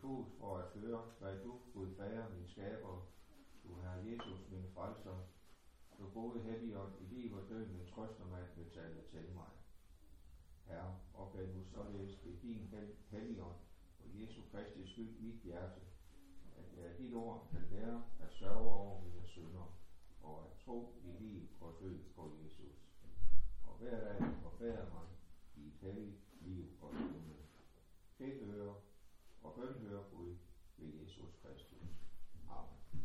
fod for at høre, hvad du, Gud Fader, min skaber, du Herre Jesus, min frelser, du gode Helligånd i liv og død, min trøster mig at betale til mig. Herre, opgav du således ved din Helligånd og Jesu Kristi skyld mit hjerte, at jeg af dit ord kan lære at sørge over mine synder, og at tro i liv og død på Jesus. Og hver dag forfærder mig i et helligt liv og himmel. Tilhører og bønhører Gud ved Jesus Kristus. Amen.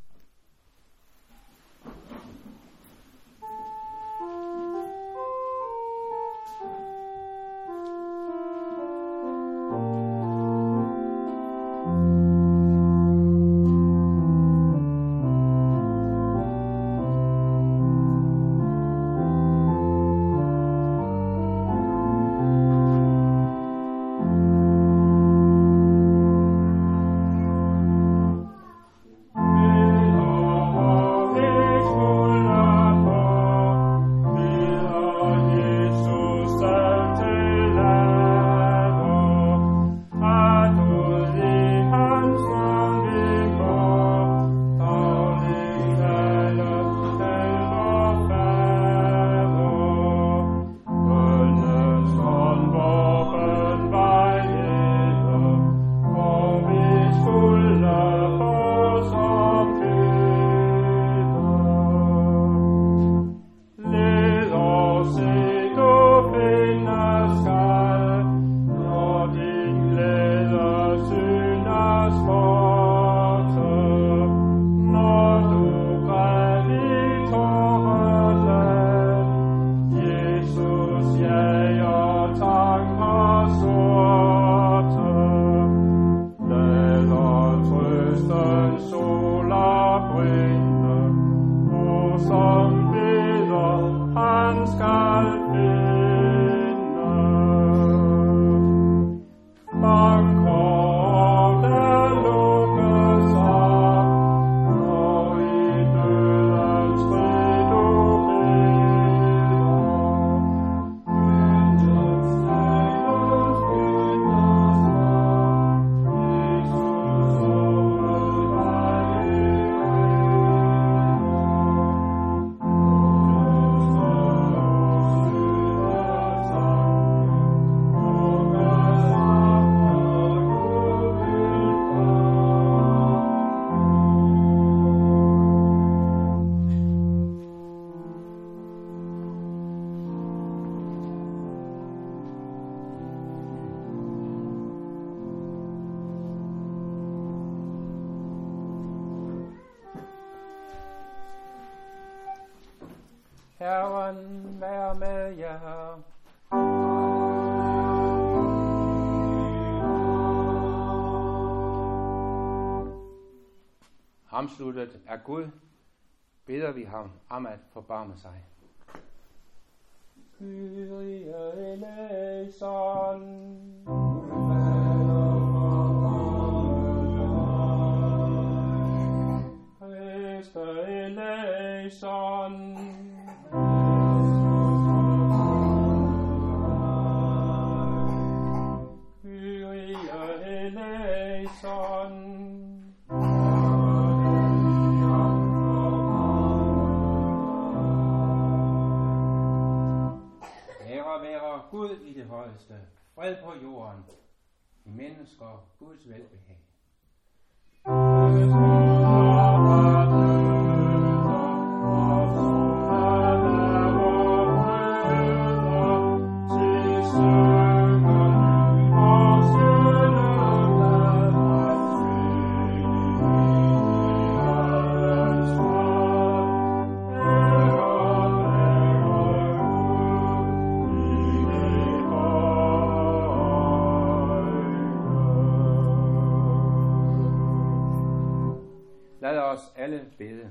Herren vær med jer. Hamsluttet af Gud, beder vi ham om at forbarme sig. Kyrie eleison. Christe eleison. Ære være Gud i det højeste, fred på jorden, i mennesker Guds velbehag. Lad os alle bede.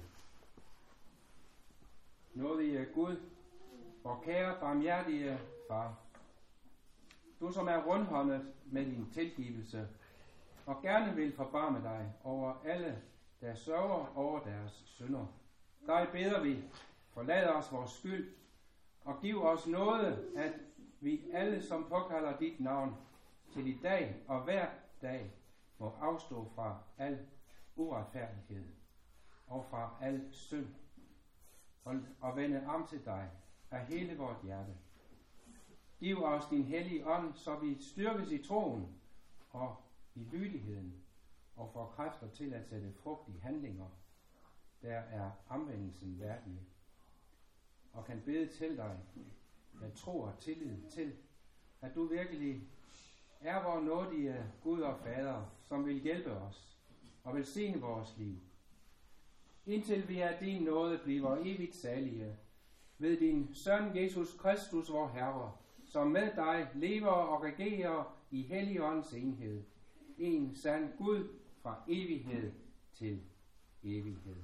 Nådige Gud, vor kære barmhjertige Far, du som er rundhåndet med din tilgivelse, og gerne vil forbarme dig over alle, der sørger over deres synder. Dig beder vi, forlad os vores skyld, og giv os nåde, at vi alle, som påkalder dit navn, til i dag og hver dag, må afstå fra al uretfærdighed og fra al synd og vende om til dig af hele vort hjerte. Giv os din hellige ånd, så vi styrkes i troen og i lydigheden og får kræfter til at sætte frugt i handlinger, der er omvendelsen værdige, og kan bede til dig med tro og tillid til, at du virkelig er vor nådige Gud og Fader, som vil hjælpe os og velsigne vores liv, indtil vi af din nåde bliver evigt salige, ved din Søn Jesus Kristus, vor Herre, som med dig lever og regerer i Helligåndens enhed, en sand Gud fra evighed til evighed.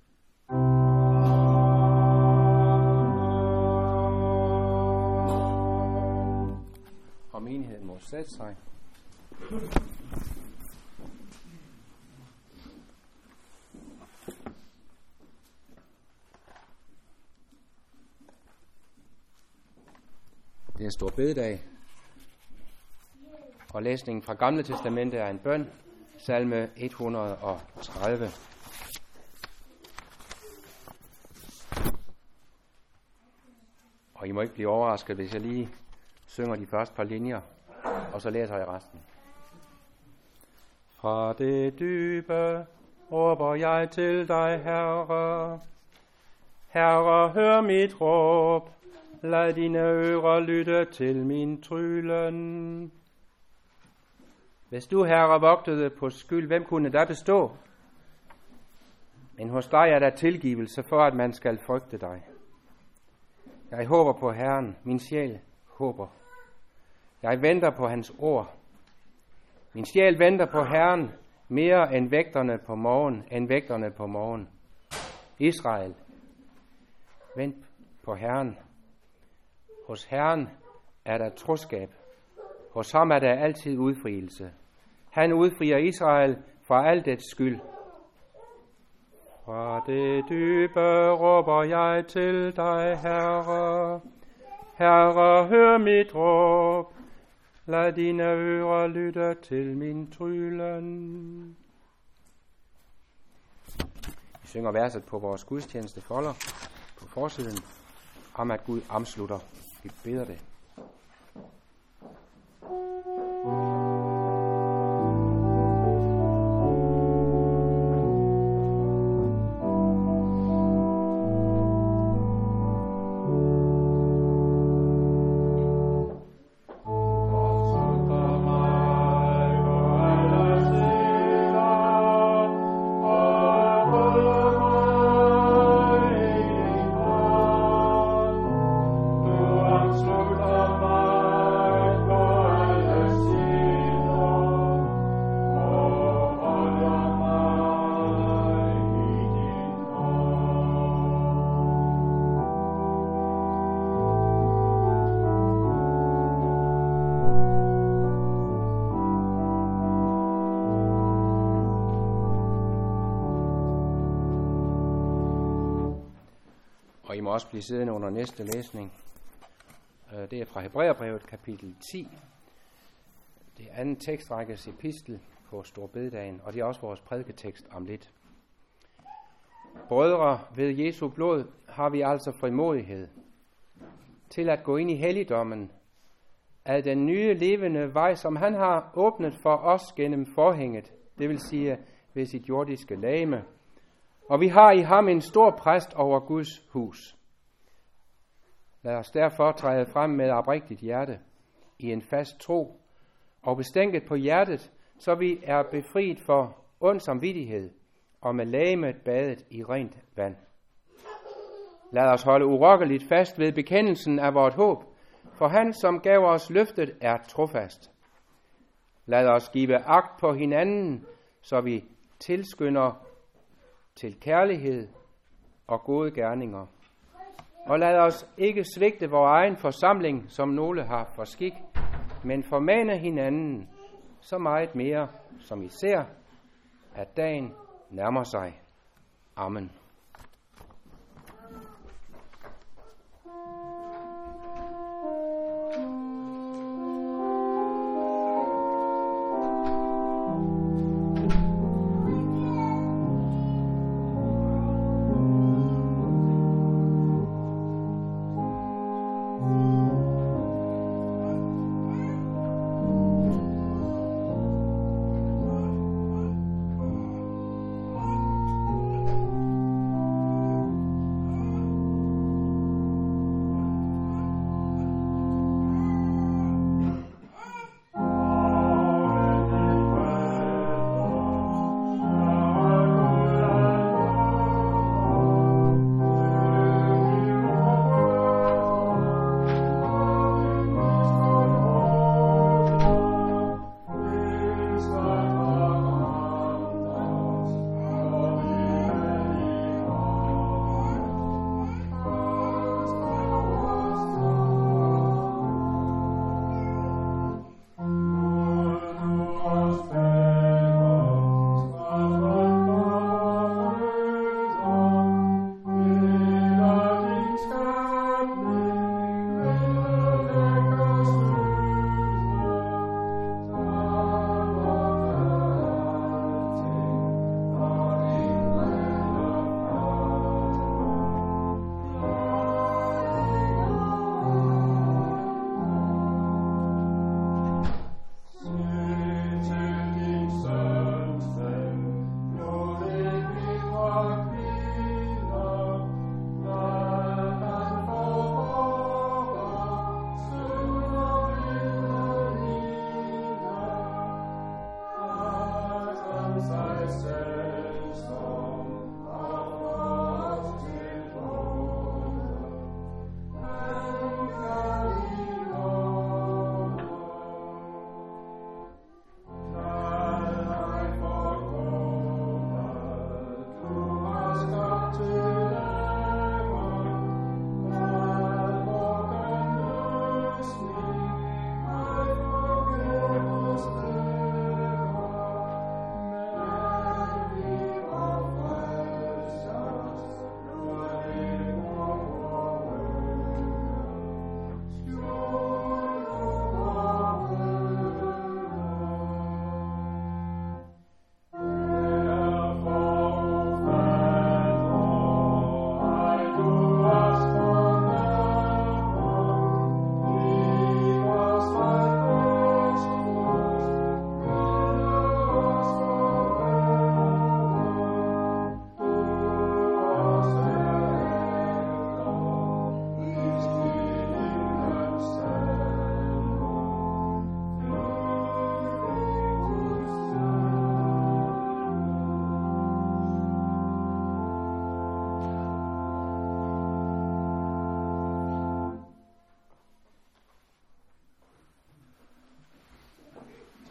Og menigheden må sætte sig. Det er stor bededag, og læsningen fra Gamle Testamente er en bøn, salme 130. Og I må ikke blive overrasket, hvis jeg lige synger de første par linjer, og så læser jeg resten. Fra det dybe råber jeg til dig, Herre. Herre, hør mit råb. Lad dine ører lytte til min trylen. Hvis du, Herre, vogtede på skyld, hvem kunne da bestå? Men hos dig er der tilgivelse for, at man skal frygte dig. Jeg håber på Herren, min sjæl håber. Jeg venter på hans ord. Min sjæl venter på Herren mere end vægterne på morgen, Israel, vent på Herren. Hos Herren er der troskab. Hos ham er der altid udfrielse. Han udfrier Israel fra al dets skyld. Fra det dybe råber jeg til dig, Herre. Herre, hør mit råb. Lad dine ører lytte til min trylen. Vi synger verset på vores gudstjeneste folder på forsiden om, at Gud omslutter. Vi beder det. Og I må også blive siddende under næste læsning. Det er fra Hebræerbrevet kapitel 10. Det er anden tekstrækkes epistel på Storbededagen, og det er også vores prædiketekst om lidt. Brødre, ved Jesu blod har vi altså frimodighed til at gå ind i helligdommen af den nye levende vej, som han har åbnet for os gennem forhænget, det vil sige ved sit jordiske legeme. Og vi har i ham en stor præst over Guds hus. Lad os derfor træde frem med oprigtigt hjerte i en fast tro og bestænket på hjertet, så vi er befriet for ond samvittighed og med legemet badet i rent vand. Lad os holde urokkeligt fast ved bekendelsen af vort håb, for han, som gav os løftet, er trofast. Lad os give agt på hinanden, så vi tilskynder til kærlighed og gode gerninger. Og lad os ikke svigte vor egen forsamling, som nogle har for skik, men formane hinanden så meget mere, som I ser, at dagen nærmer sig. Amen.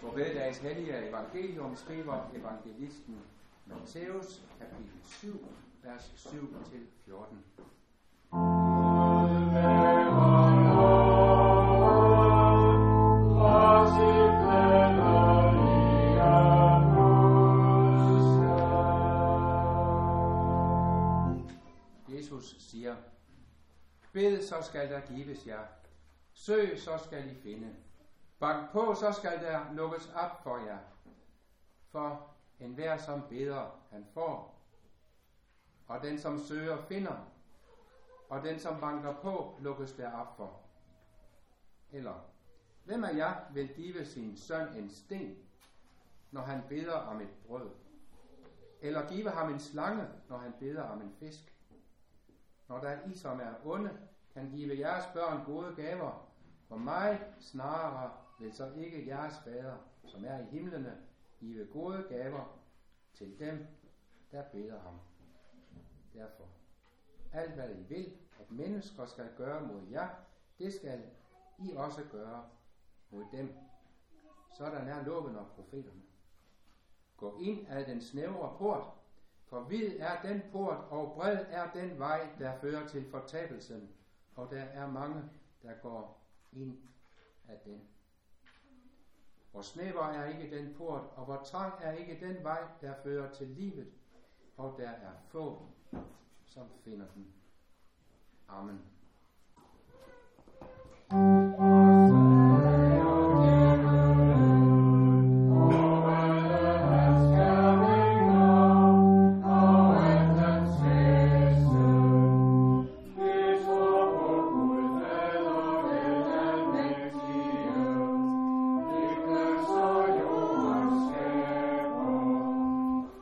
På bededags hellige evangelium skriver evangelisten Matthæus, kapitel 7, vers 7-14. Jesus siger, bed, så skal der gives jer. Søg, så skal I finde. Bank på, så skal der lukkes op for jer. For enhver som beder, han får. Og den som søger, finder. Og den som banker på, lukkes der op for. Eller, hvem af jer vil give sin søn en sten, når han beder om et brød? Eller give ham en slange, når han beder om en fisk? Når der I, som er onde, kan give jeres børn gode gaver, hvor meget snarere vil så ikke jeres fader, som er i himlene, give gode gaver til dem, der beder ham. Derfor, alt hvad I vil, at mennesker skal gøre mod jer, det skal I også gøre mod dem. Sådan er loven og profeterne. Gå ind ad den snævre port, for vid er den port, og bred er den vej, der fører til fortabelsen, og der er mange, der går ind ad den. Hvor snæver er ikke den port, og hvor trang er ikke den vej, der fører til livet, og der er få, som finder den. Amen.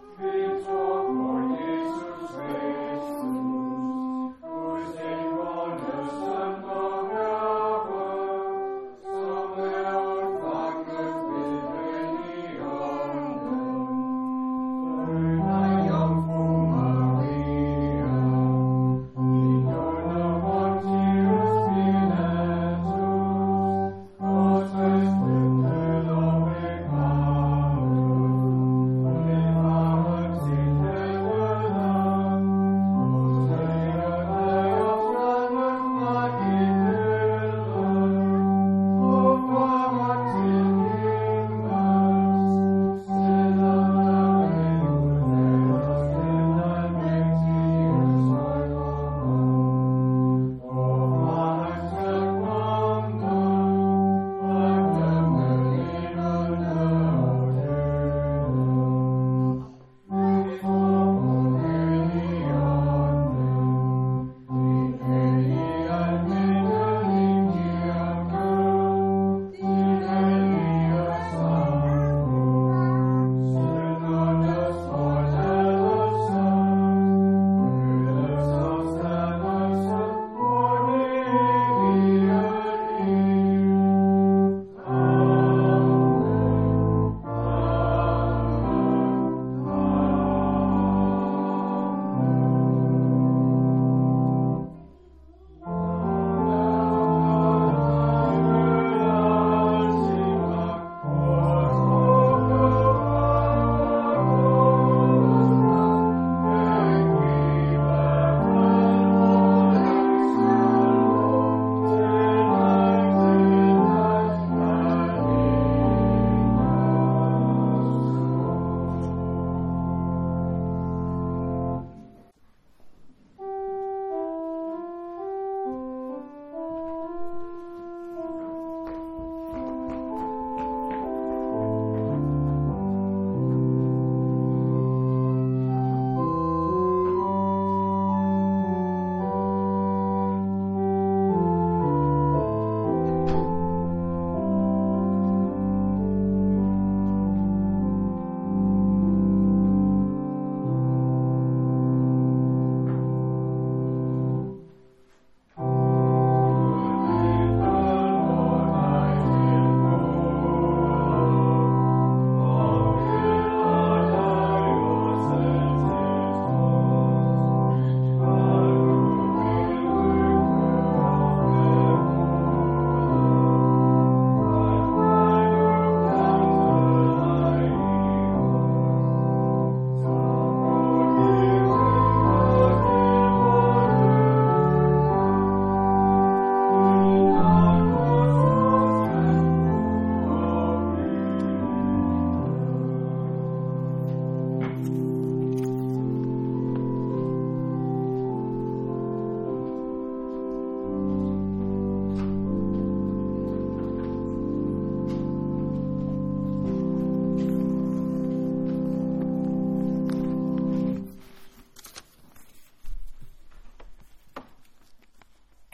Amen.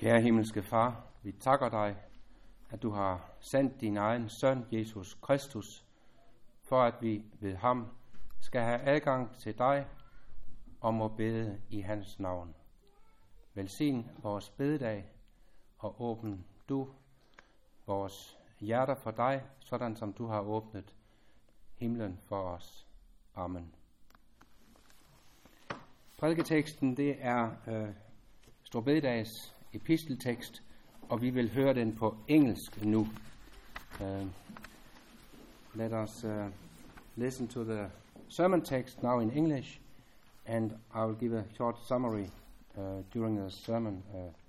Kære himmelske Far, vi takker dig, at du har sendt din egen søn, Jesus Kristus, for at vi ved ham skal have adgang til dig og må bede i hans navn. Velsign vores bededag og åbn du vores hjerter for dig, sådan som du har åbnet himlen for os. Amen. Prædiketeksten, det er Storbededags episteltekst, og vi vil høre den på engelsk nu. Let us listen to the sermon text now in English, and I will give a short summary during the sermon,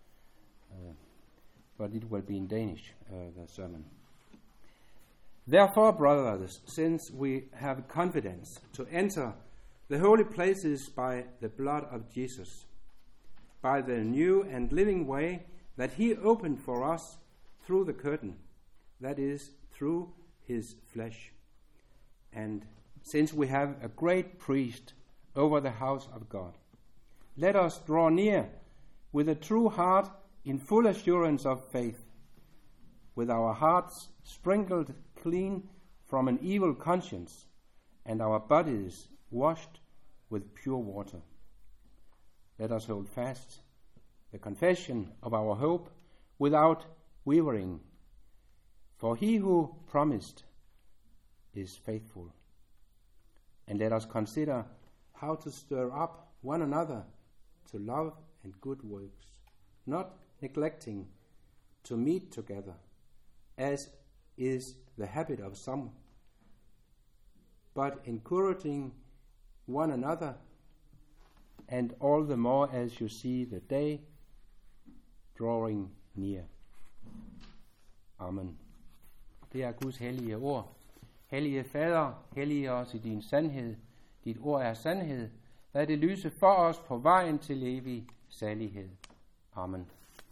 but it will be in Danish, the sermon. Therefore, brothers, since we have confidence to enter the holy places by the blood of Jesus, by the new and living way that he opened for us through the curtain, that is, through his flesh. And since we have a great priest over the house of God, let us draw near with a true heart in full assurance of faith, with our hearts sprinkled clean from an evil conscience and our bodies washed with pure water. Let us hold fast the confession of our hope without wavering, for he who promised is faithful. And let us consider how to stir up one another to love and good works, not neglecting to meet together, as is the habit of some, but encouraging one another, and all the more as you see the day drawing near. Amen. Det er Guds hellige ord. Hellige Fader, hellige os i din sandhed. Dit ord er sandhed. Lad det lyse for os på vejen til evig salighed. Amen.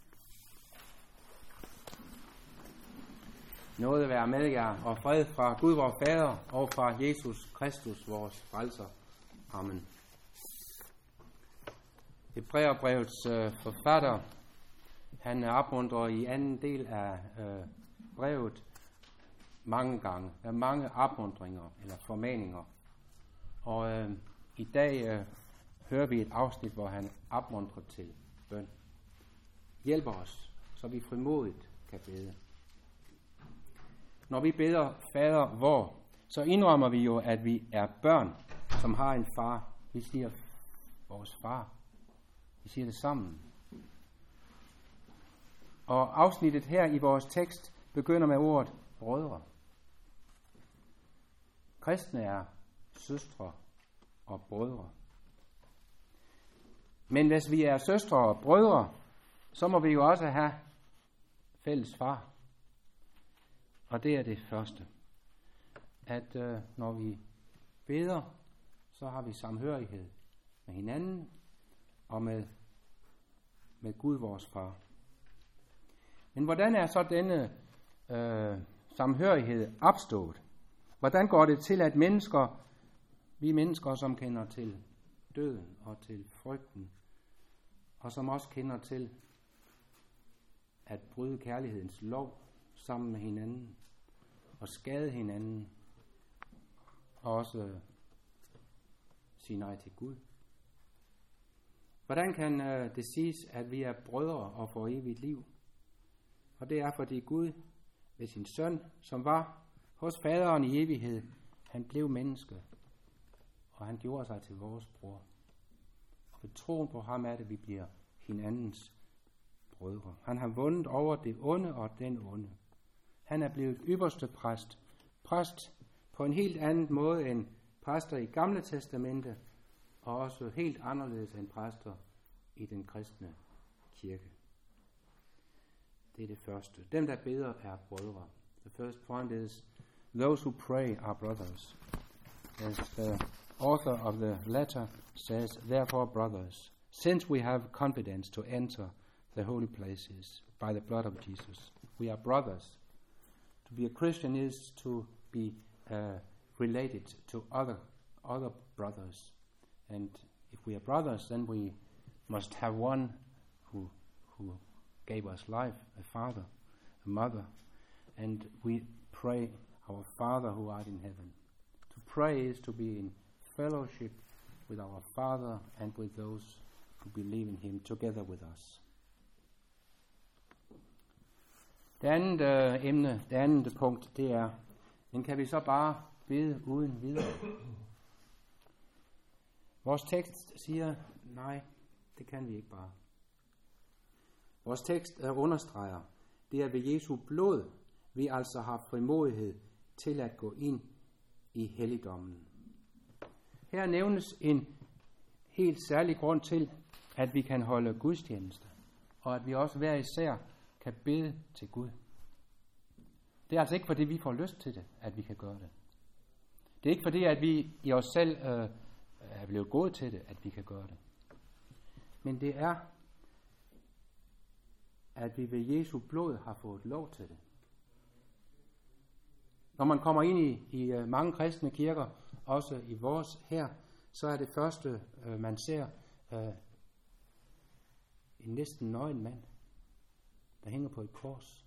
Nåde være med jer, og fred fra Gud vor Fader og fra Jesus Kristus, vores frelser. Amen. Hebræerbrevets forfatter, han opmuntrer i anden del af brevet mange gange. Der er mange opmuntringer eller formaninger. Og i dag hører vi et afsnit, hvor han opmuntrer til bøn. Hjælp os, så vi frimodigt kan bede. Når vi beder Fader vor, så indrømmer vi jo, at vi er børn, som har en far. Vi siger vores far. Vi siger det sammen. Og afsnittet her i vores tekst begynder med ordet brødre. Kristne er søstre og brødre. Men hvis vi er søstre og brødre, så må vi jo også have fælles far. Og det er det første. At når vi beder, så har vi samhørighed med hinanden og med Gud vores far. Men hvordan er så denne samhørighed opstået? Hvordan går det til, at vi mennesker, som kender til døden og til frygten, og som også kender til at bryde kærlighedens lov sammen med hinanden, og skade hinanden, og også sige nej til Gud. Hvordan kan det siges, at vi er brødre og får evigt liv? Og det er, fordi Gud ved sin søn, som var hos faderen i evighed, han blev menneske, og han gjorde sig til vores bror. Og ved troen på ham er det, vi bliver hinandens brødre. Han har vundet over det onde og den onde. Han er blevet ypperste præst. Præst på en helt anden måde end præster i Gamle Testamente, og også helt anderledes end præster i den kristne kirke. Det er det første. Dem, der beder, er brødre. The first point is, those who pray are brothers. As the author of the letter says, therefore, brothers, since we have confidence to enter the holy places by the blood of Jesus, we are brothers. To be a Christian is to be related to other brothers. And if we are brothers, then we must have one who gave us life, a father, a mother, and we pray, our Father who art in heaven. To pray is to be in fellowship with our Father and with those who believe in him together with us. Det andet emne, det andet punkt, det er, den kan vi så bare bede uden videre. Vores tekst siger, nej, det kan vi ikke bare. Vores tekst understreger, det er ved Jesu blod, vi altså har frimodighed til at gå ind i helligdommen. Her nævnes en helt særlig grund til, at vi kan holde gudstjeneste, og at vi også hver især kan bede til Gud. Det er altså ikke fordi vi får lyst til det, at vi kan gøre det. Det er ikke fordi, at vi i os selv er blevet gode til det, at vi kan gøre det. Men det er, at vi ved Jesu blod har fået lov til det. Når man kommer ind i mange kristne kirker, også i vores her, så er det første, man ser, en næsten nøgen mand, der hænger på et kors,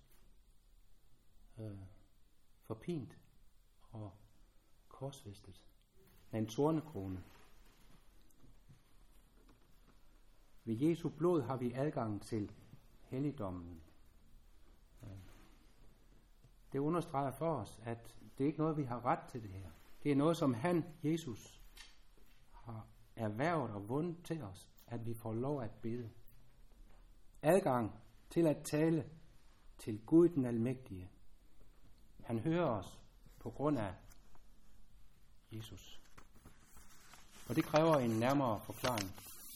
forpint og korsfæstet med en tornekrone. Ved Jesu blod har vi adgang til helligdommen. Det understreger for os, at det er ikke noget, vi har ret til det her. Det er noget, som Jesus, har erhvervet og vundet til os, at vi får lov at bede. Adgang til at tale til Gud den Almægtige. Han hører os på grund af Jesus. Og det kræver en nærmere forklaring.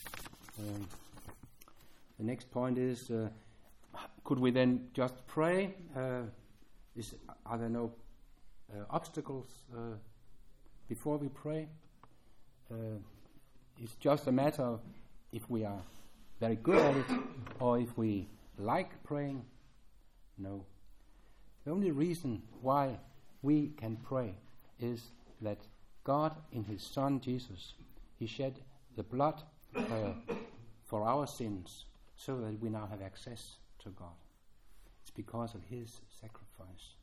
The next point is, could we then just pray? Are there no obstacles before we pray? It's just a matter of if we are very good at it or if we like praying. No. The only reason why we can pray is that God in his Son Jesus, he shed the blood for our sins so that we now have access to God. It's because of his sacrifice.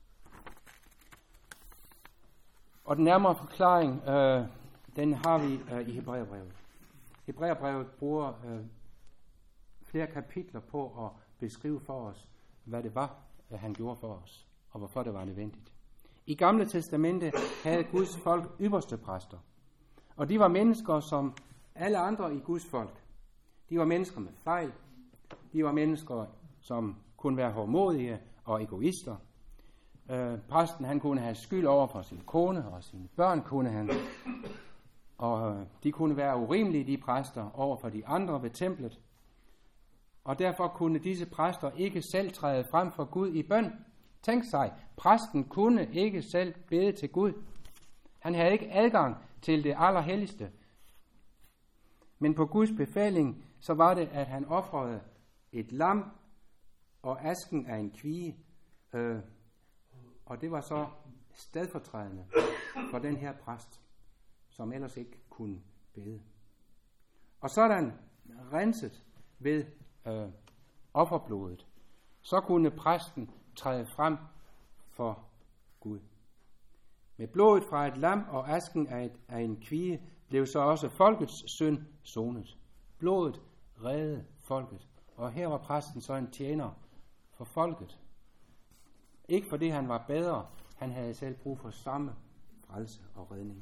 Og den nærmere forklaring, den har vi i Hebræerbrevet. Hebræerbrevet bruger flere kapitler på at beskrive for os, hvad det var, han gjorde for os, og hvorfor det var nødvendigt. I Gamle Testamente havde Guds folk ypperste præster, og de var mennesker som alle andre i Guds folk. De var mennesker med fejl. De var mennesker, som kunne være hårdmodige og egoister. Præsten, han kunne have skyld over for sin kone, og sine børn kunne han. Og de kunne være urimelige, de præster, over for de andre ved templet. Og derfor kunne disse præster ikke selv træde frem for Gud i bøn. Tænk sig, præsten kunne ikke selv bede til Gud. Han havde ikke adgang til det allerhelligste. Men på Guds befaling, så var det, at han ofrede et lam og asken af en kvie. Og det var så stedfortrædende for den her præst, som ellers ikke kunne bede. Og sådan renset ved offerblodet, så kunne præsten træde frem for Gud. Med blodet fra et lam og asken af en kvie blev så også folkets synd sonet. Blodet reddede folket, og her var præsten så en tjener for folket. Ikke fordi han var bedre, han havde selv brug for samme frelse og redning.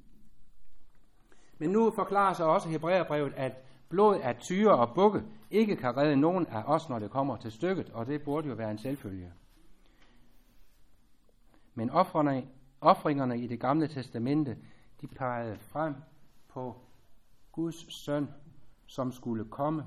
Men nu forklarer sig også Hebræerbrevet, at blod af tyre og bukke ikke kan redde nogen af os, når det kommer til stykket, og det burde jo være en selvfølge. Men ofringerne i det gamle testamente, de pegede frem på Guds søn, som skulle komme,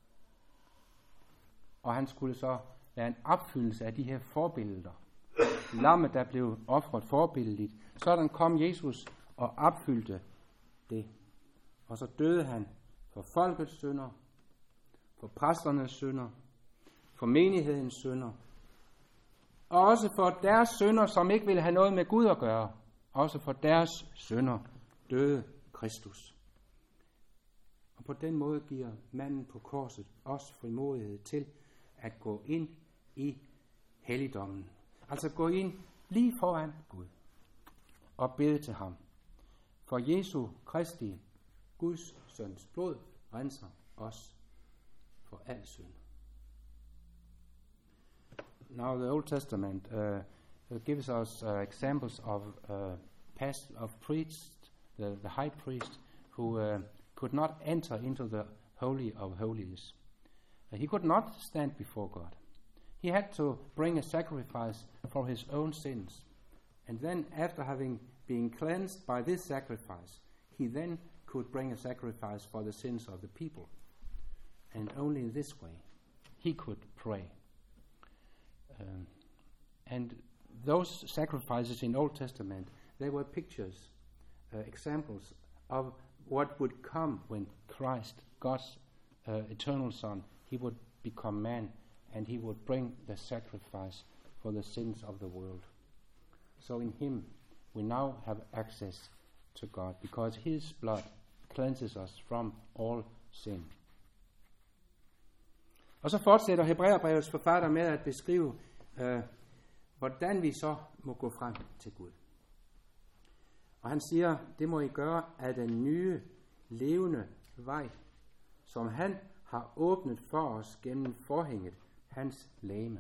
og han skulle så være en opfyldelse af de her forbilleder. Lammet, der blev ofret forbilledligt. Sådan kom Jesus og opfyldte det. Og så døde han for folkets synder, for præsternes synder, for menighedens synder, og også for deres synder, som ikke ville have noget med Gud at gøre. Også for deres synder døde Kristus. Og på den måde giver manden på korset os frimodighed til at gå ind i helligdommen. Altså gå ind lige foran Gud og bede til ham. For Jesu Kristi, Guds søns blod, renser os for al synd. Now the Old Testament gives us examples of priests, the high priest, who could not enter into the Holy of Holies. He could not stand before God. He had to bring a sacrifice for his own sins. And then, after having been cleansed by this sacrifice, he then could bring a sacrifice for the sins of the people. And only in this way he could pray. And those sacrifices in Old Testament, they were pictures, examples of what would come when Christ, God's eternal Son, he would become man and he would bring the sacrifice for the sins of the world. So in him we now have access to God because his blood cleanses us from all sin. Og så fortsætter Hebræerbrevets forfatter med at beskrive, hvordan vi så må gå frem til Gud. Og han siger, det må I gøre af den nye, levende vej, som han har åbnet for os gennem forhænget, hans legeme.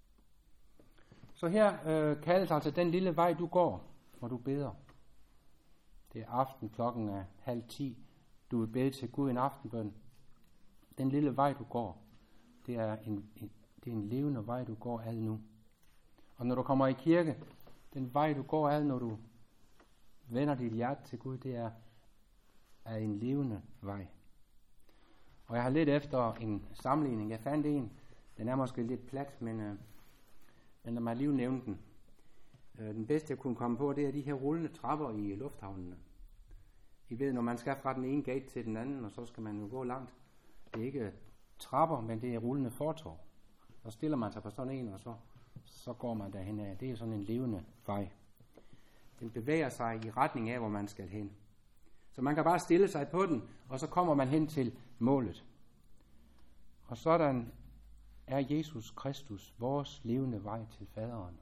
Så her kaldes altså den lille vej, du går, hvor du beder. Det er aften, klokken er 9:30. Du vil bede til Gud en aftenbøn. Den lille vej, du går, det er en levende vej, du går ad nu. Og når du kommer i kirke, den vej, du går ad, når du vender dit hjerte til Gud, det er en levende vej. Og jeg har lidt efter en sammenligning. Jeg fandt en, den er måske lidt plat, men lad mig lige nævne den. Den bedste, jeg kunne komme på, det er de her rullende trapper i lufthavnene. I ved, når man skal fra den ene gate til den anden, og så skal man jo gå langt. Det er ikke trapper, men det er rullende fortov. Så stiller man sig på sådan en, og så går man derhen af. Det er sådan en levende vej. Den bevæger sig i retning af, hvor man skal hen. Så man kan bare stille sig på den, og så kommer man hen til målet. Og sådan er Jesus Kristus vores levende vej til faderen.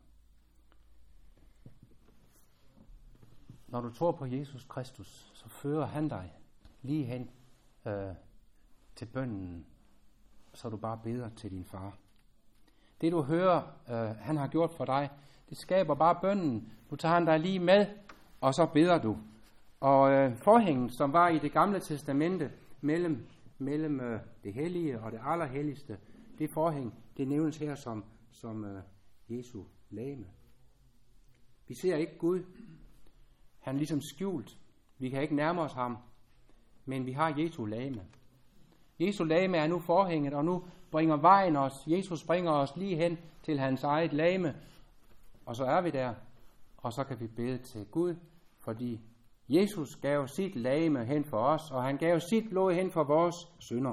Når du tror på Jesus Kristus, så fører han dig lige hen til bønnen, så du bare beder til din far. Det du hører, han har gjort for dig, det skaber bare bønnen. Nu tager han dig lige med, og så beder du. Og forhængen, som var i det gamle testamente mellem det hellige og det allerhelligste, det forhæng, det nævnes her som Jesu legeme. Vi ser ikke Gud. Han er ligesom skjult. Vi kan ikke nærme os ham. Men vi har Jesu legeme. Jesu legeme er nu forhænget, og nu bringer vejen os. Jesus bringer os lige hen til hans eget legeme. Og så er vi der. Og så kan vi bede til Gud, fordi Jesus gav sit legeme hen for os, og han gav sit blod hen for vores synder.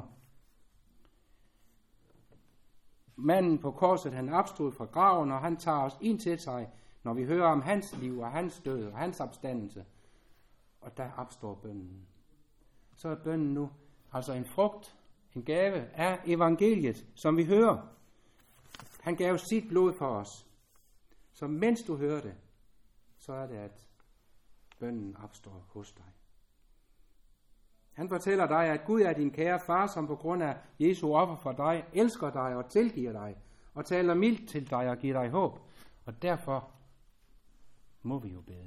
Manden på korset, han opstod fra graven, og han tager os ind til sig, når vi hører om hans liv og hans død og hans opstandelse. Og der opstår bønnen. Så er bønnen nu altså en frugt, en gave af evangeliet, som vi hører. Han gav sit blod for os. Så mens du hører det, så er det, at bønnen opstår hos dig. Han fortæller dig, at Gud er din kære far, som på grund af Jesu offer for dig, elsker dig og tilgiver dig, og taler mildt til dig og giver dig håb. Og derfor må vi jo bede.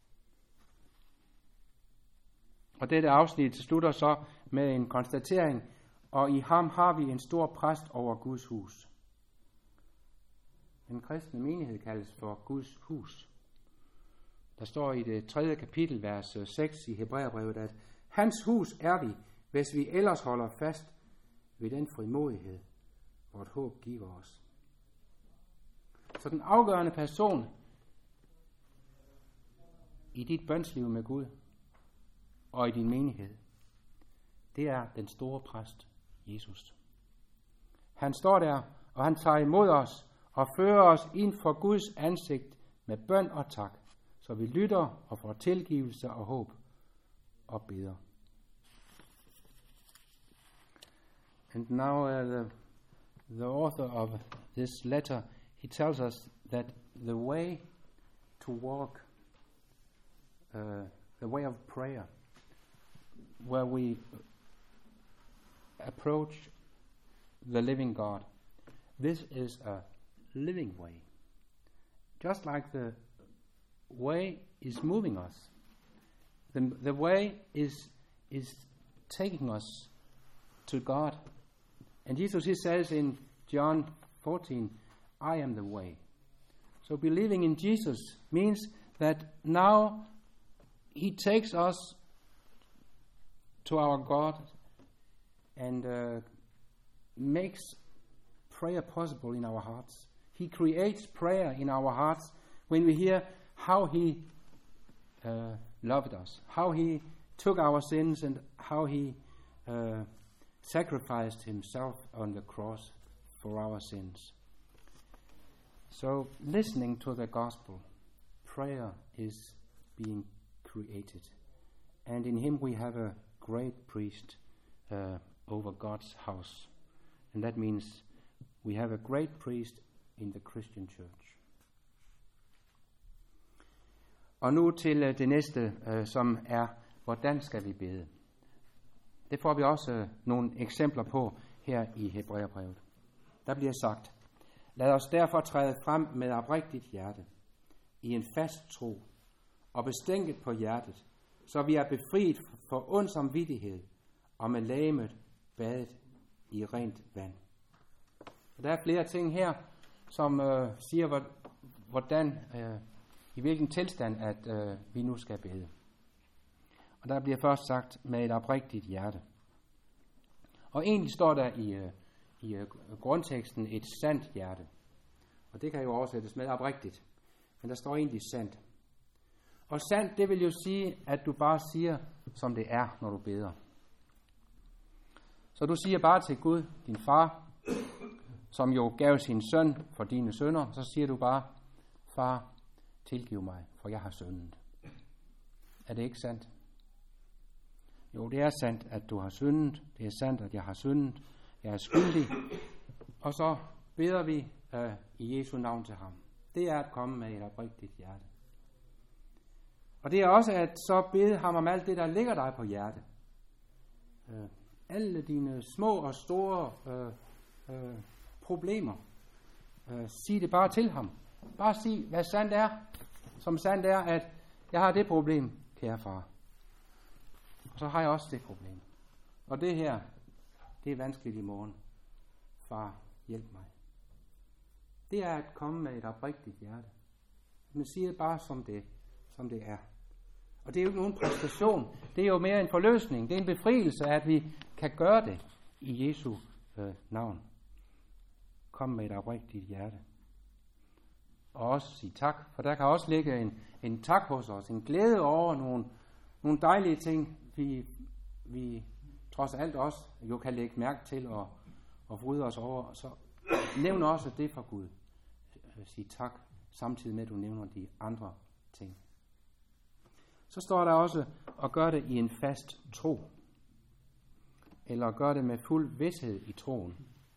Og dette afsnit slutter så med en konstatering, og i ham har vi en stor præst over Guds hus. Den kristne menighed kaldes for Guds hus. Der står i det 3. kapitel, vers 6 i Hebræerbrevet, at hans hus er vi, hvis vi ellers holder fast ved den frimodighed, vort håb giver os. Så den afgørende person i dit bønsliv med Gud og i din menighed, det er den store præst, Jesus. Han står der, og han tager imod os og fører os ind for Guds ansigt med bøn og tak, så vi lytter og får tilgivelse og håb og beder. And now the author of this letter, he tells us that the way to walk, the way of prayer, where we approach the living God, this is a living way. Just like the way is moving us, the way is taking us to God. And Jesus, he says in John 14, I am the way. So believing in Jesus means that now he takes us to our God and makes prayer possible in our hearts. He creates prayer in our hearts when we hear how he loved us, how he took our sins, and how he sacrificed himself on the cross for our sins. So listening to the gospel, prayer is being created. And in him we have a great priest over God's house. And that means we have a great priest in the Christian church. Og nu til det næste, som er, hvordan skal vi bede? Det får vi også nogle eksempler på her i Hebræerbrevet. Der bliver sagt, lad os derfor træde frem med oprigtigt hjerte, i en fast tro, og bestænket på hjertet, så vi er befriet for ond samvittighed, og med legemet badet i rent vand. Og der er flere ting her, som siger, hvordan, i hvilken tilstand, at vi nu skal bede. Og der bliver først sagt med et oprigtigt hjerte. Og egentlig står der i grundteksten et sandt hjerte. Og det kan jo oversættes med oprigtigt. Men der står egentlig sandt. Og sandt, det vil jo sige, at du bare siger, som det er, når du beder. Så du siger bare til Gud, din far, som jo gav sin søn for dine synder, så siger du bare, far, tilgiv mig, for jeg har syndet. Er det ikke sandt? Jo, det er sandt, at du har syndet. Det er sandt, at jeg har syndet. Jeg er skyldig. Og så beder vi i Jesu navn til ham. Det er at komme med et oprigtigt hjerte. Og det er også at så bede ham om alt det, der ligger dig på hjerte. Alle dine små og store problemer. Sig det bare til ham. Bare sig, hvad sandt er. Som sandt er, at jeg har det problem, kære far. Og så har jeg også det problem. Og det her, det er vanskeligt i morgen. Far, hjælp mig. Det er at komme med et oprigtigt hjerte. Man siger bare som det er. Og det er jo ikke nogen præstation. Det er jo mere en forløsning. Det er en befrielse, at vi kan gøre det i Jesu navn. Kom med et oprigtigt hjerte. Og også sige tak, for der kan også ligge en tak hos os, en glæde over nogle dejlige ting, vi trods alt også jo kan lægge mærke til og fryde os over. Og så nævn også det for Gud. Sig tak, samtidig med at du nævner de andre ting. Så står der også at gøre det i en fast tro. Eller gøre det med fuld vished i troen.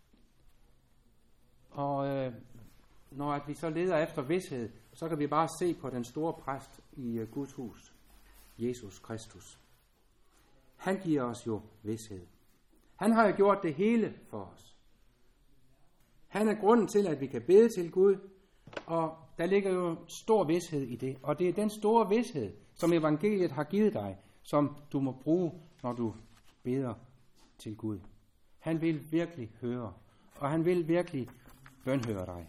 Og når at vi så leder efter vished, så kan vi bare se på den store præst i Guds hus, Jesus Kristus. Han giver os jo vished. Han har jo gjort det hele for os. Han er grunden til, at vi kan bede til Gud, og der ligger jo stor vished i det. Og det er den store vished, som evangeliet har givet dig, som du må bruge, når du beder til Gud. Han vil virkelig høre, og han vil virkelig bønhøre dig.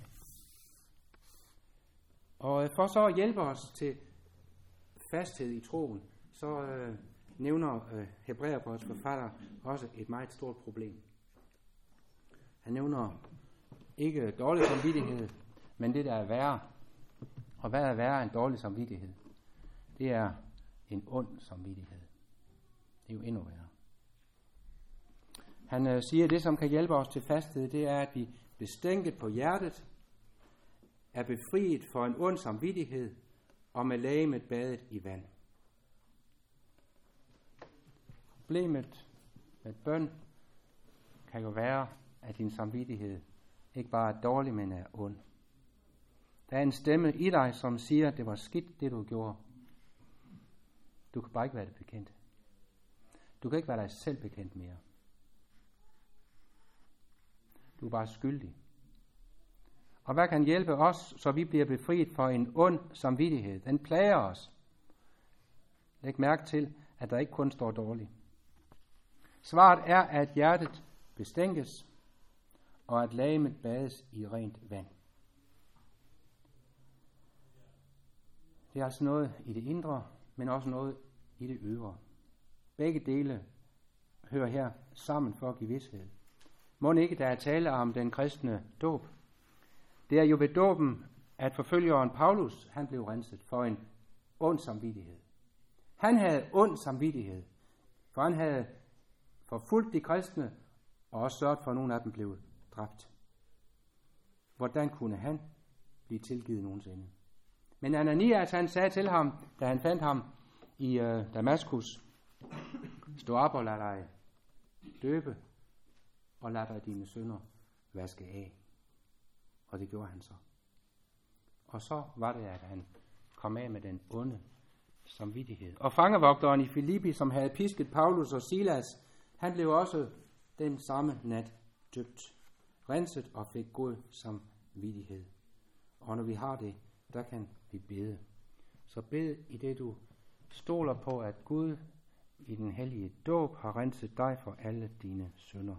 Og for så at hjælpe os til fasthed i troen, så nævner Hebræerbrevets forfatter også et meget stort problem. Han nævner ikke dårlig samvittighed, men det der er værre. Og hvad er værre end dårlig samvittighed? Det er en ond samvittighed. Det er jo endnu værre. Han siger, at det som kan hjælpe os til fasthed, det er at vi bestænket på hjertet, er befriet for en ond samvittighed og med legemet badet i vand. Problemet med bøn kan jo være, at din samvittighed ikke bare er dårlig, men er ond. Der er en stemme i dig, som siger, at det var skidt, det du gjorde. Du kan bare ikke være det bekendt. Du kan ikke være dig selv bekendt mere. Du er bare skyldig. Og hvad kan hjælpe os, så vi bliver befriet for en ond samvittighed? Den plager os. Læg mærke til, at der ikke kun står dårligt. Svaret er, at hjertet bestænkes, og at legemet bades i rent vand. Det er altså noget i det indre, men også noget i det ydre. Begge dele hører her sammen for at give vished. Må ikke der er tale om den kristne dåb? Det er jo ved dåben, at forfølgeren Paulus, han blev renset for en ond samvittighed. Han havde ond samvittighed, for han havde forfulgt de kristne, og også sørget for, at nogle af dem blev dræbt. Hvordan kunne han blive tilgivet nogensinde? Men Ananias, han sagde til ham, da han fandt ham i Damaskus, stå op og lad dig døbe, og lad dig dine synder vaske af. Og det gjorde han så. Og så var det, at han kom af med den onde samvittighed. Og fangevogteren i Filippi, som havde pisket Paulus og Silas, han blev også den samme nat døbt, renset og fik god samvittighed. Og når vi har det, der kan vi bede. Så bed i det, du stoler på, at Gud i den hellige dåb har renset dig for alle dine synder.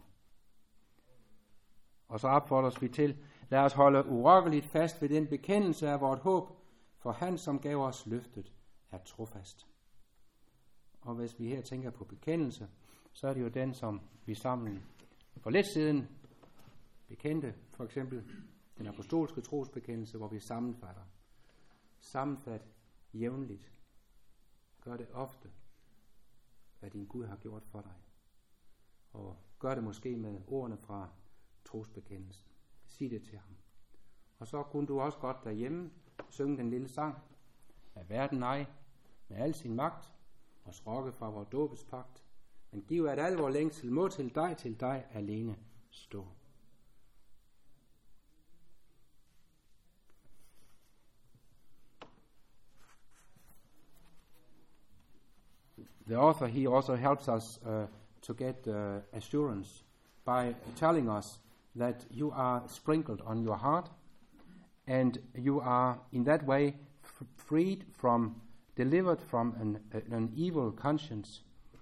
Og så opfordres vi til, lad os holde urokkeligt fast ved den bekendelse af vort håb, for han, som gav os løftet, er trofast. Og hvis vi her tænker på bekendelse, så er det jo den, som vi sammen for lidt siden bekendte, for eksempel den apostolske trosbekendelse, hvor vi sammenfatter. Sammenfat jævnligt. Gør det ofte, hvad din Gud har gjort for dig. Og gør det måske med ordene fra trosbekendelsen. Sig det til ham. Og så kunne du også godt derhjemme synge den lille sang. Af verden ej, med al sin magt, og skrokke fra vor dåbespagt. Men giv at al vor længsel må til dig alene stå. The author, he also helps us to get assurance by telling us that you are sprinkled on your heart, and you are in that way delivered from an evil conscience,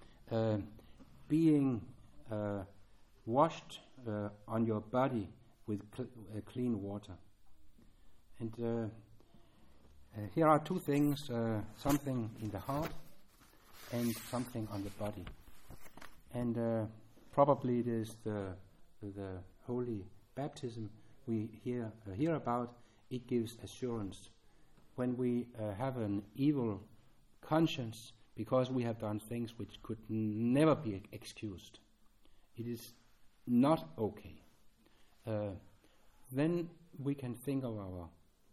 being washed on your body with clean water. And here are two things, something in the heart and something on the body. And probably it is the holy baptism we hear about. It gives assurance. When we have an evil conscience because we have done things which could never be excused, it is not okay. Then we can think of our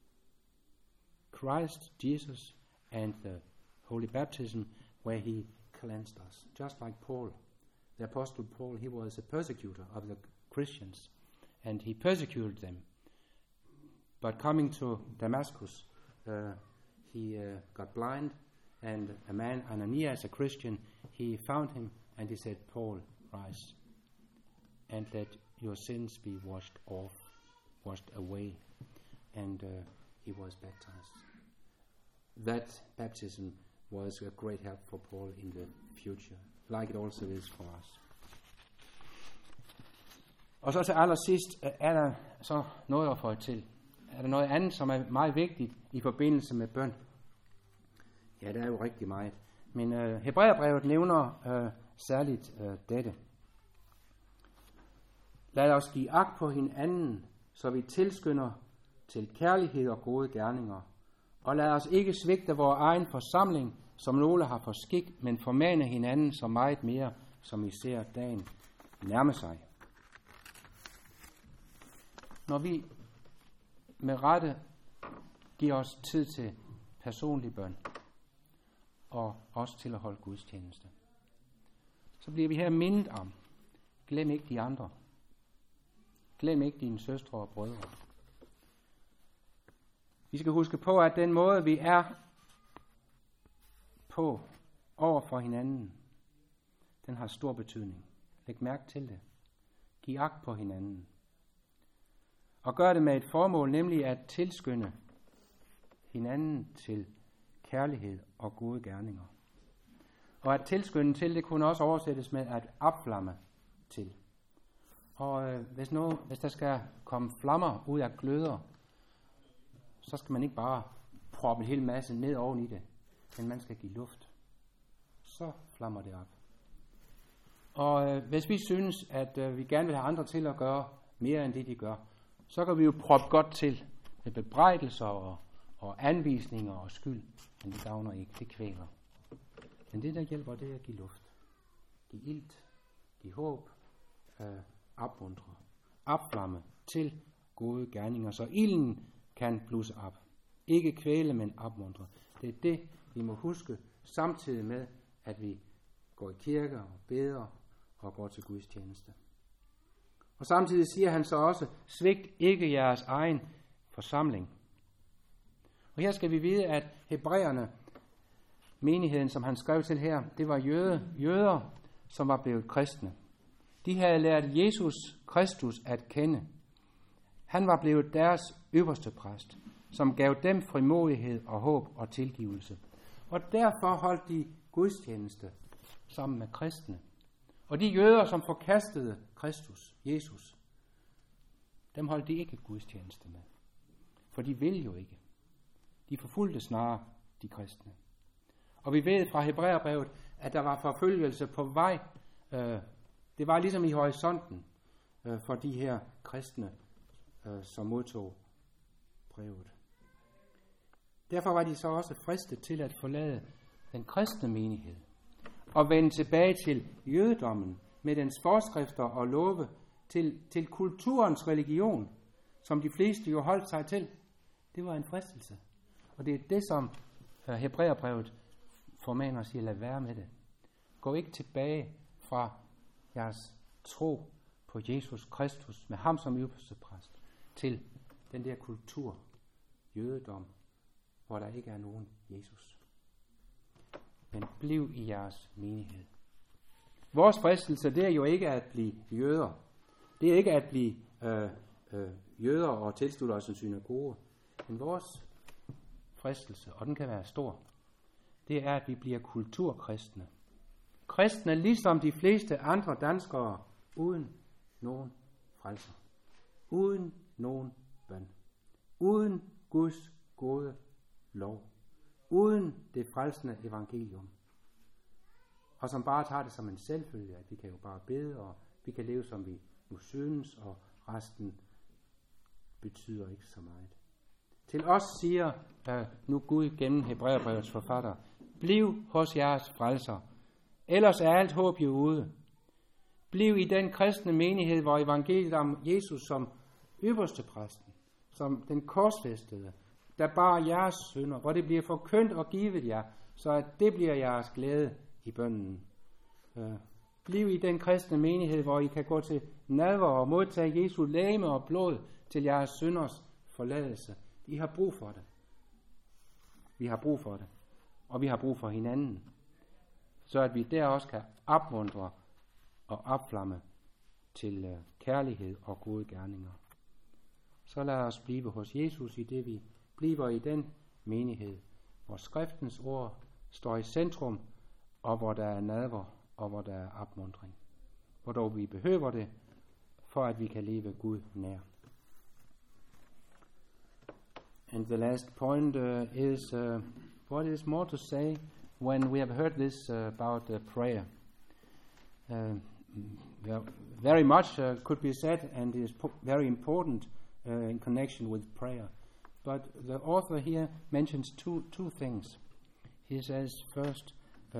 Christ, Jesus, and the holy baptism where he cleansed us. Just like Paul, the Apostle Paul, he was a persecutor of the Christians, and he persecuted them. But coming to Damascus, he got blind, and a man, Ananias, a Christian, he found him, and he said, Paul, rise, and let your sins be washed away. And he was baptized. That baptism was a great help for Paul in the future, like it also is for us. Og så til allersidst, er der så noget at få til. Er der noget andet, som er meget vigtigt i forbindelse med bøn? Ja, der er jo rigtig meget. Men Hebræerbrevet nævner særligt dette. Lad os give agt på hinanden, så vi tilskynder til kærlighed og gode gerninger. Og lad os ikke svigte vores egen forsamling, som nogle har for skik, men formane hinanden så meget mere, som I ser dagen nærme sig. Når vi med rette giver os tid til personlig bøn, og også til at holde gudstjeneste, så bliver vi her mindet om, glem ikke de andre. Glem ikke dine søstre og brødre. Vi skal huske på, at den måde, vi er på over for hinanden, den har stor betydning. Læg mærke til det. Giv agt på hinanden. Og gør det med et formål, nemlig at tilskynde hinanden til kærlighed og gode gerninger. Og at tilskynde til, det kunne også oversættes med at opflamme til. Og hvis der skal komme flammer ud af gløder, så skal man ikke bare proppe en hel masse ned oven i det, men man skal give luft. Så flammer det op. Og hvis vi synes, at vi gerne vil have andre til at gøre mere end det, de gør, så kan vi jo proppe godt til med bebrejdelser og anvisninger og skyld, men det gavner ikke, det kvæler. Men det, der hjælper, det er at give luft. Giv ilt, giv håb, opmuntre, opflamme til gode gerninger, så ilden kan blusse op. Ikke kvæle, men opmuntre. Det er det, vi må huske, samtidig med, at vi går i kirke og beder og går til Guds tjeneste. Og samtidig siger han så også, svigt ikke jeres egen forsamling. Og her skal vi vide, at hebræerne, menigheden, som han skrev til her, det var jøder, som var blevet kristne. De havde lært Jesus Kristus at kende. Han var blevet deres øverste præst, som gav dem frimodighed og håb og tilgivelse. Og derfor holdt de gudstjeneste sammen med kristne. Og de jøder, som forkastede Kristus, Jesus, dem holdt de ikke gudstjeneste med. For de ville jo ikke. De forfulgte snarere de kristne. Og vi ved fra Hebræerbrevet, at der var forfølgelse på vej. Det var ligesom i horisonten for de her kristne, som modtog brevet. Derfor var de så også fristet til at forlade den kristne menighed og vende tilbage til jødedommen med dens forskrifter og love til kulturens religion, som de fleste jo holdt sig til. Det var en fristelse. Og det er det, som Hebræerbrevet formaner os i at lade være med det. Gå ikke tilbage fra jeres tro på Jesus Kristus med ham som øverste præst til den der kultur, jødedom, hvor der ikke er nogen Jesus. Men bliv i jeres menighed. Vores fristelse, det er jo ikke at blive jøder. Det er ikke at blive jøder og tilslutte os en synagoge. Men vores fristelse, og den kan være stor, det er, at vi bliver kulturkristne. Kristne ligesom de fleste andre danskere, uden nogen frelser. Uden nogen bøn. Uden Guds gode lov. Uden det frelsende evangelium. Og som bare tager det som en selvfølge, at vi kan jo bare bede, og vi kan leve som vi nu synes, og resten betyder ikke så meget. Til os siger nu Gud gennem Hebræerbrevets forfatter, bliv hos jeres frelser, ellers er alt håb jo ude. Bliv i den kristne menighed, hvor evangeliet om Jesus som øverste præsten, som den korsfæstede, der bar jeres synder, hvor det bliver forkyndt og givet jer, så at det bliver jeres glæde i bønnen. Bliv i den kristne menighed, hvor I kan gå til nadver og modtage Jesu legeme og blod til jeres synders forladelse. I har brug for det. Vi har brug for det. Og vi har brug for hinanden. Så at vi der også kan opmuntre og opflamme til kærlighed og gode gerninger. Så lad os blive hos Jesus i det, vi bliver i den menighed, hvor skriftens ord står i centrum, og hvor der er nadver, og hvor der er opmuntring. Hvor dog vi behøver det, for at vi kan leve Gud nær. And the last point is what is more to say when we have heard this about prayer. Very much could be said and is very important in connection with prayer. But the author here mentions two things. He says first,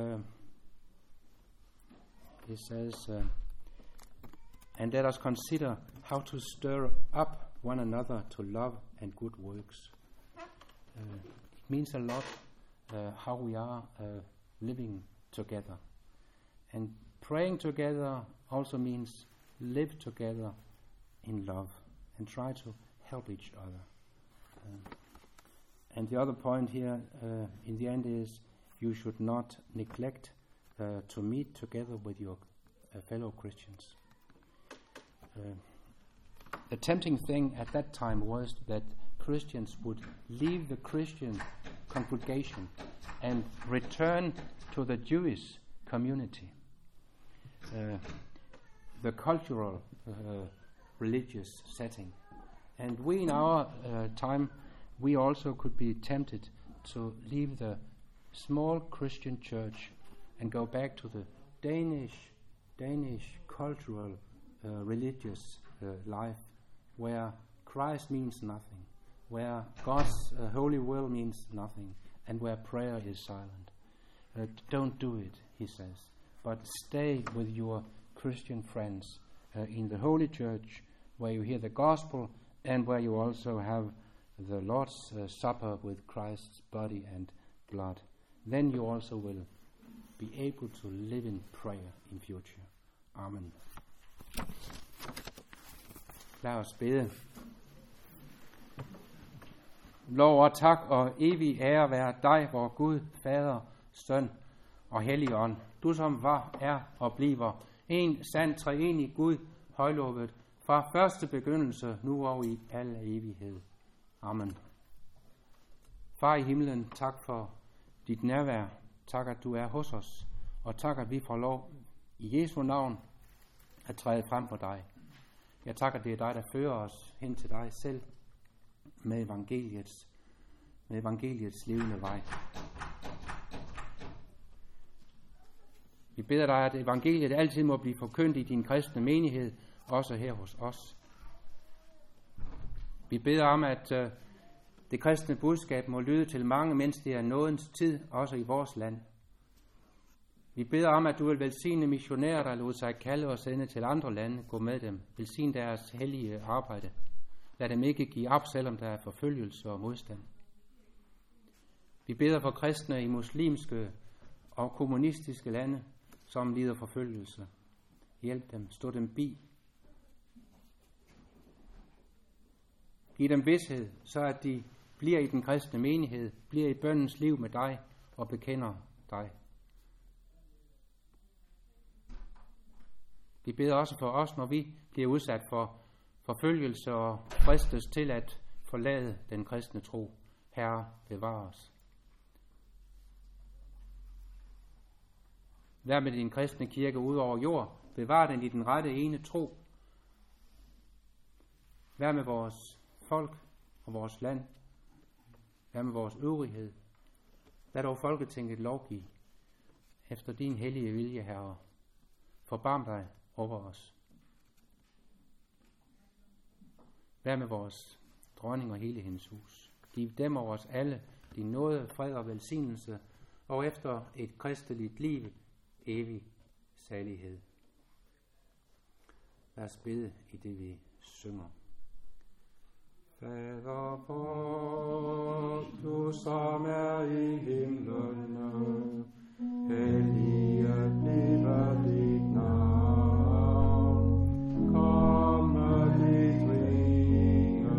and let us consider how to stir up one another to love and good works. It means a lot how we are living together. And praying together also means live together in love and try to help each other. And the other point here in the end is you should not neglect to meet together with your fellow Christians. The tempting thing at that time was that Christians would leave the Christian congregation and return to the Jewish community, the cultural, religious setting. And we in our time, we also could be tempted to leave the small Christian church and go back to the Danish cultural, religious life, where Christ means nothing, where God's holy will means nothing, and where prayer is silent. Don't do it, he says, but stay with your Christian friends in the Holy Church, where you hear the gospel and where you also have the Lord's Supper with Christ's body and blood. Then you also will be able to live in prayer in future. Amen. Lad os bede. Lov og tak og evig ære være dig, vor Gud, Fader, Søn og Helligånd. Du som var, er og bliver en sand treenig Gud, højlovet, fra første begyndelse, nu og i al evighed. Amen. Far i himlen, tak for dit nærvær. Tak, at du er hos os. Og tak, at vi får lov i Jesu navn at træde frem for dig. Jeg takker, at det er dig, der fører os hen til dig selv med evangeliets levende vej. Vi beder dig, at evangeliet altid må blive forkyndt i din kristne menighed, også her hos os. Vi beder om, at det kristne budskab må lyde til mange, mens det er nådens tid, også i vores land. Vi beder om, at du vil velsigne missionærer, der lod sig kalde og sende til andre lande, gå med dem. Velsign deres hellige arbejde. Lad dem ikke give op, selvom der er forfølgelse og modstand. Vi beder for kristne i muslimske og kommunistiske lande, som lider forfølgelse. Hjælp dem, stå dem bi. Giv dem vished, så at de bliver i den kristne menighed, bliver i bønnens liv med dig og bekender dig. Vi beder også for os, når vi bliver udsat for forfølgelse og fristes til at forlade den kristne tro. Herre, bevar os. Vær med din kristne kirke ud over jord. Bevar den i den rette ene tro. Vær med vores folk og vores land. Vær med vores øvrighed. Lad dog Folketinget lovgive efter din hellige vilje, Herre. Forbarm dig over os. Vær med vores dronning og hele hendes hus. Giv dem og os alle din nåde, fred og velsignelse, og efter et kristeligt liv, evig salighed. Lad os bede i det, vi synger. Fader vor, du som er i himlene, helliget bliver dit navn. Komme dit rige,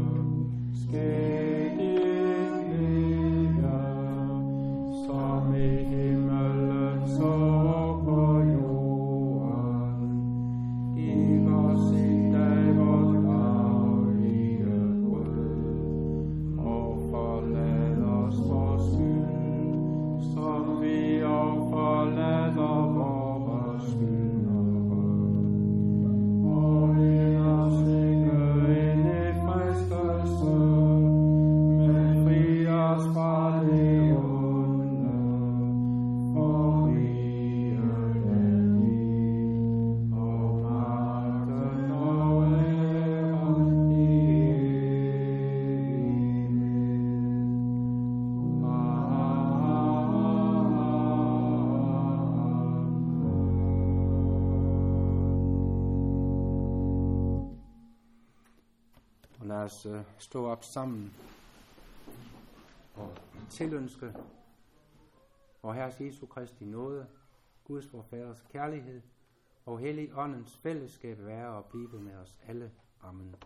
ske din vilje, som i himmelen så på jorden. Giv os i dag vort daglige brød, og forlad os vor skyld, som vi og forlader vore skyldnere. Og led os ikke ind i fristelse, men fri os fra det onde. For riget er dit, og magten og æren i Og lad os stå op sammen og tilønske vor Herres Jesu Kristi nåde, Guds vor Faders kærlighed og Helligåndens fællesskab være og blive med os alle. Amen.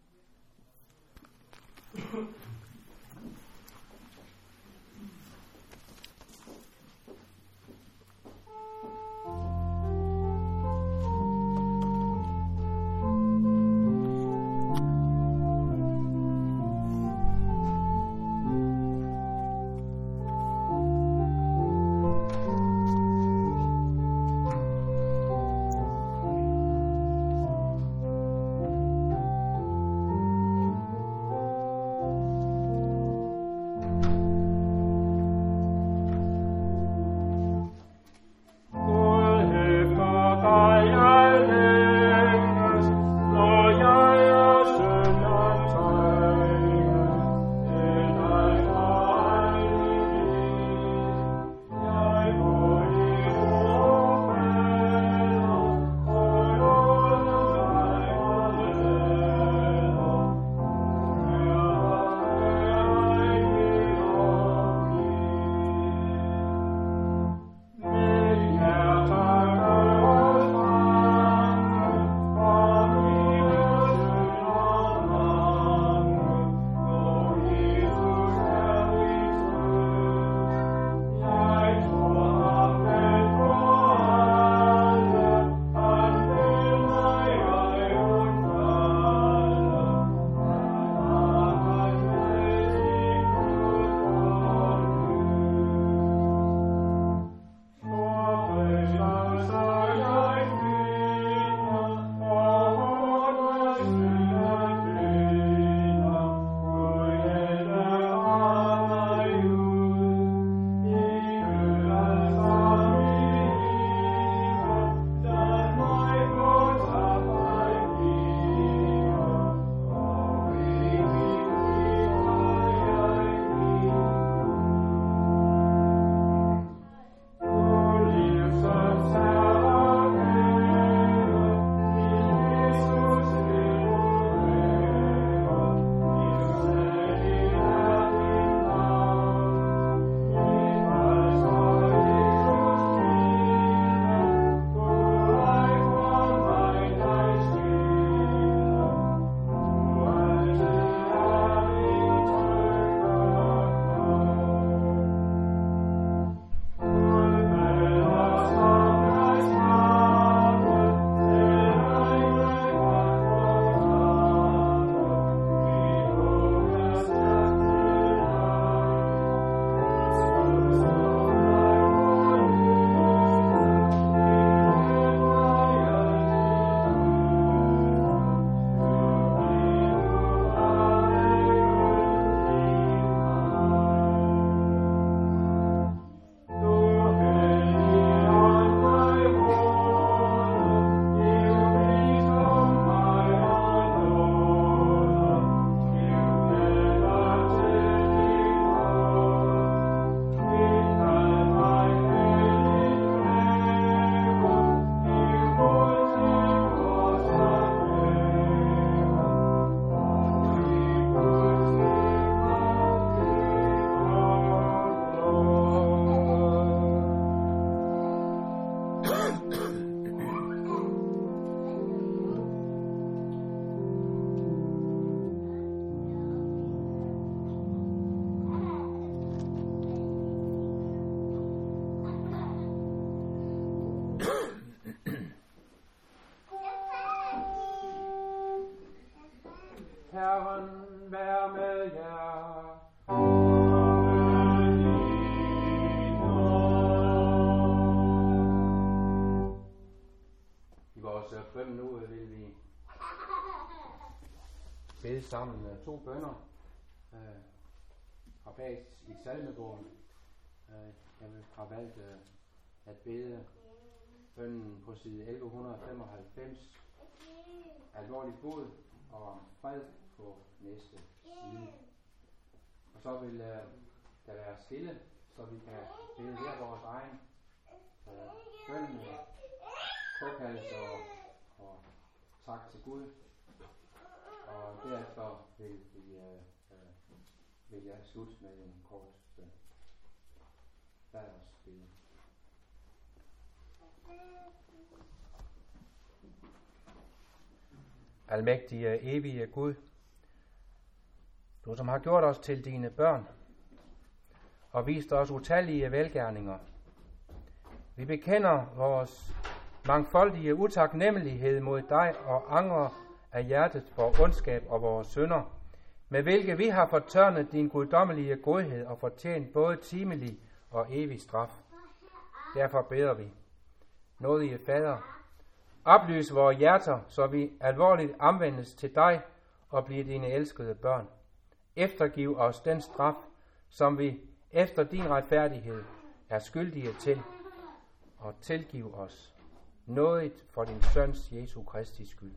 Herren vær med jer. I vores bøn nu vil vi bede sammen to bønner fra bag i salmebogen. Jeg har valgt at bede bønnen på side 1195, alvorlig bod og fred på næste side. Og så vil der være stille, så vi kan bede hver vores egen bøn med påkaldelse og tak til Gud. Og derefter vil jeg slutte med en kort bøn. Lad os bede. Almægtige, evige Gud, du som har gjort os til dine børn og vist os utallige velgerninger. Vi bekender vores mangfoldige utaknemmelighed mod dig og angrer af hjertet for ondskab og vores synder, med hvilke vi har fortørnet din guddommelige godhed og fortjent både timelig og evig straf. Derfor beder vi, nådige Fader, oplys vores hjerter, så vi alvorligt omvendes til dig og bliver dine elskede børn. Eftergiv os den straf, som vi efter din retfærdighed er skyldige til, og tilgiv os nådigt for din søns Jesu Kristi skyld.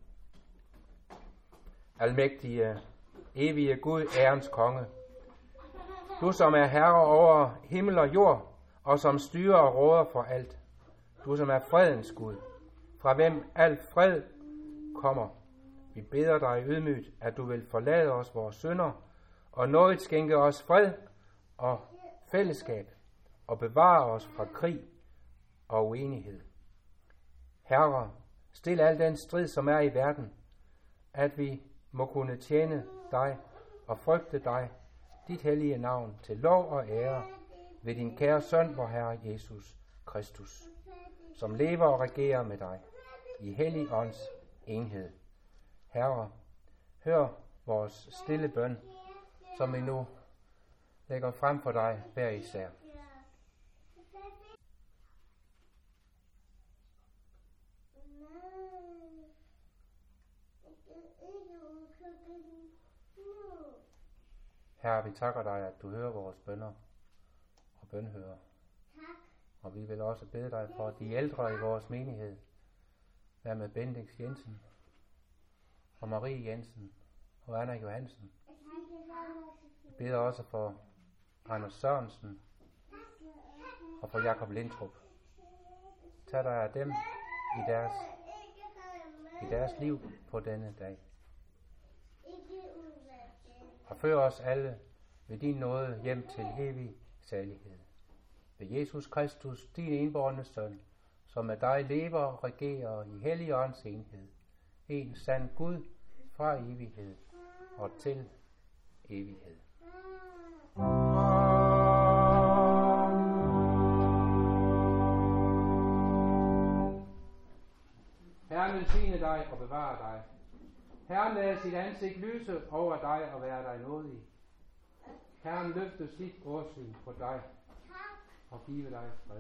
Almægtige, evige Gud, ærens konge, du som er herre over himmel og jord, og som styrer og råder for alt. Du som er fredens Gud, fra hvem al fred kommer. Vi beder dig ydmygt, at du vil forlade os vores synder, og nådigt skænke os fred og fællesskab, og bevare os fra krig og uenighed. Herre, stil al den strid, som er i verden, at vi må kunne tjene dig og frygte dig, dit hellige navn, til lov og ære ved din kære søn, vor Herre Jesus Kristus, som lever og regerer med dig i hellig ånds enhed. Herre, hør vores stille bøn, som vi nu lægger frem for dig hver især. Herre, vi takker dig, at du hører vores bønner og bønhører. Og vi vil også bede dig for de ældre i vores menighed. Vær med Bendix Jensen og Marie Jensen og Anna Johansen. Vi beder også for Anders Sørensen og for Jakob Lindtrup. Tag dig af dem i deres liv på denne dag. Og før os alle ved din nåde hjem til evig salighed. Ved Jesus Kristus, din enbårne søn, som med dig lever og regerer i hellig ånds enhed. En sand Gud fra evighed og til evighed. Herren velsigne dig og bevare dig. Herren lader sit ansigt lyse over dig og være dig nådig. Herren løfter sit åsyn på dig og give dig fred.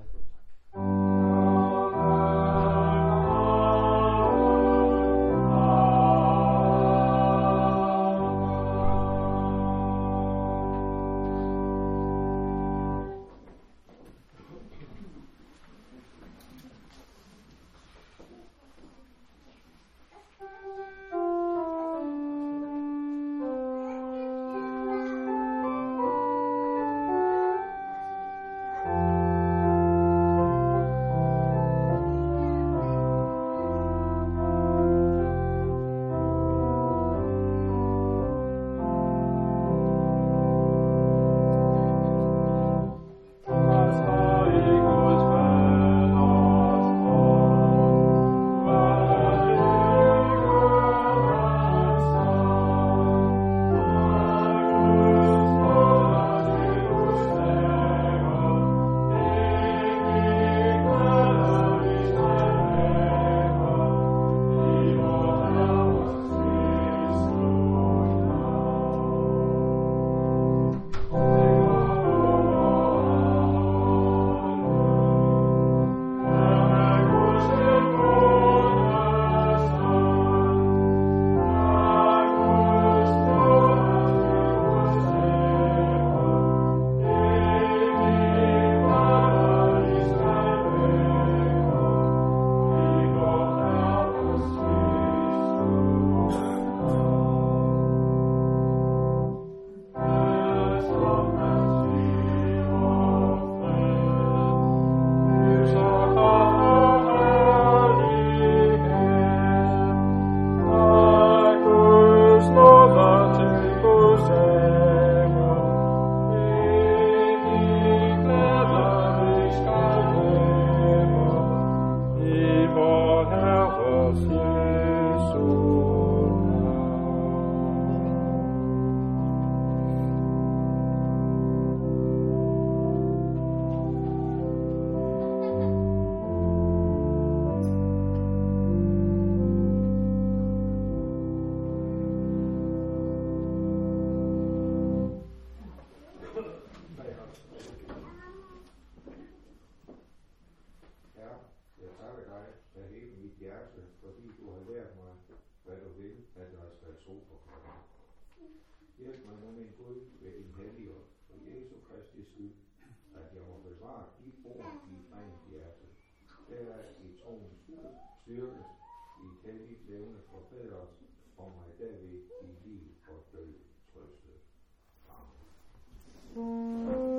i et rent hjerte. Der i troens styrkes, i et helligt levende forbedret, og mig derved i liv og død trøstet. Amen.